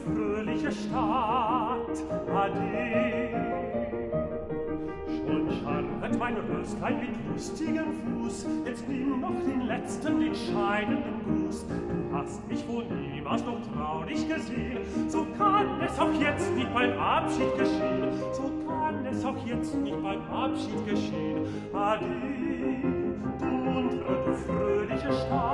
fröhliche Stadt, ade. Schon scharret mein Röslein mit lustigem Fuß, jetzt nimm noch den letzten, den scheinenden Gruß. Du hast mich wohl niemals noch traurig gesehen, so kann es auch jetzt nicht beim Abschied geschehen, so kann es auch jetzt nicht beim Abschied geschehen. Ade, du muntere, du fröhliche Stadt,